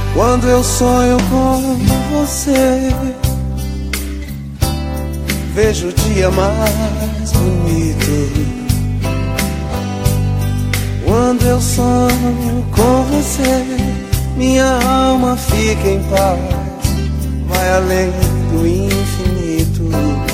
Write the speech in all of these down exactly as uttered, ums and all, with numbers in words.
Quando eu sonho com você, vejo o dia mais bonito. Quando eu sonho com você, minha alma fica em paz, vai além do infinito.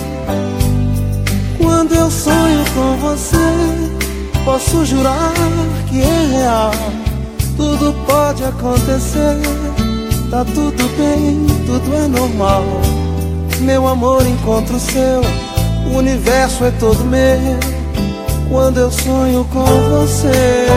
Quando eu sonho com você, posso jurar que é real. Tudo pode acontecer, tá tudo bem, tudo é normal. Meu amor encontra o seu, o universo é todo meu. Quando eu sonho com você,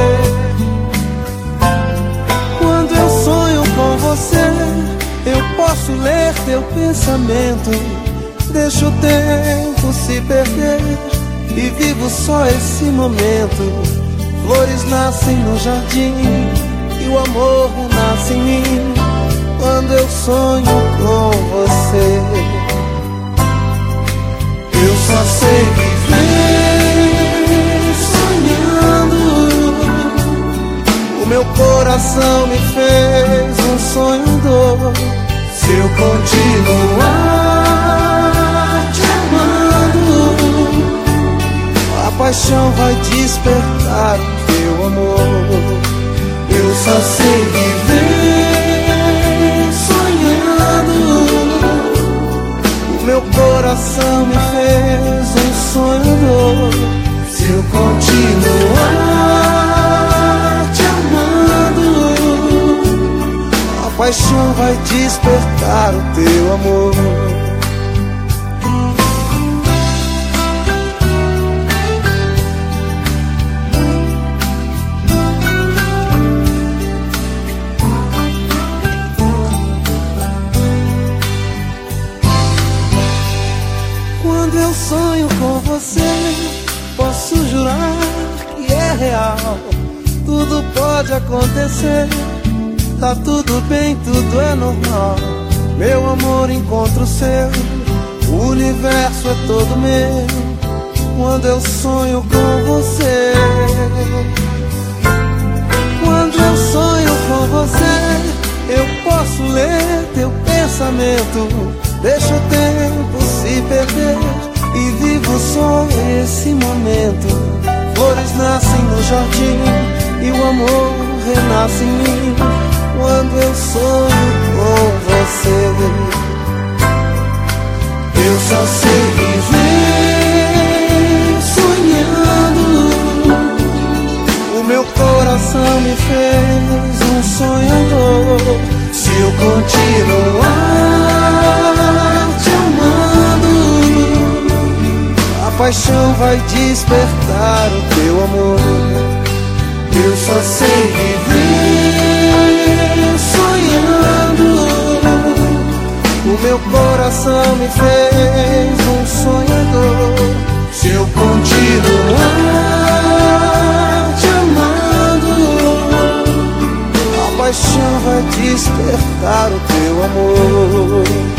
quando eu sonho com você, eu posso ler teu pensamento. Deixo o tempo se perder e vivo só esse momento. Flores nascem no jardim e o amor renasce em mim. Quando eu sonho com você, eu só sei viver sonhando. O meu coração me fez um sonhador. Se eu continuar te amando, a paixão vai despertar o teu amor. Eu só sei viver sonhando. O meu coração me fez um sonhador. Se eu continuar te amando, a paixão vai despertar o teu amor. Quando eu sonho com você, posso jurar que é real. Tudo pode acontecer, tá tudo bem, tudo é normal. Meu amor encontra o seu, o universo é todo meu. Quando eu sonho com você, quando eu sonho com você, eu posso ler teu pensamento. Deixa o tempo se perder e vivo só esse momento. Flores nascem no jardim e o amor renasce em mim. Quando eu sonho com você, eu só sei viver sonhando. O meu coração me fez um sonhador. Se eu continuar te amando, a paixão vai despertar o teu amor. Eu só sei viver sonhando. O meu coração me fez um sonhador. Se eu continuar te amando, a paixão vai despertar o teu amor.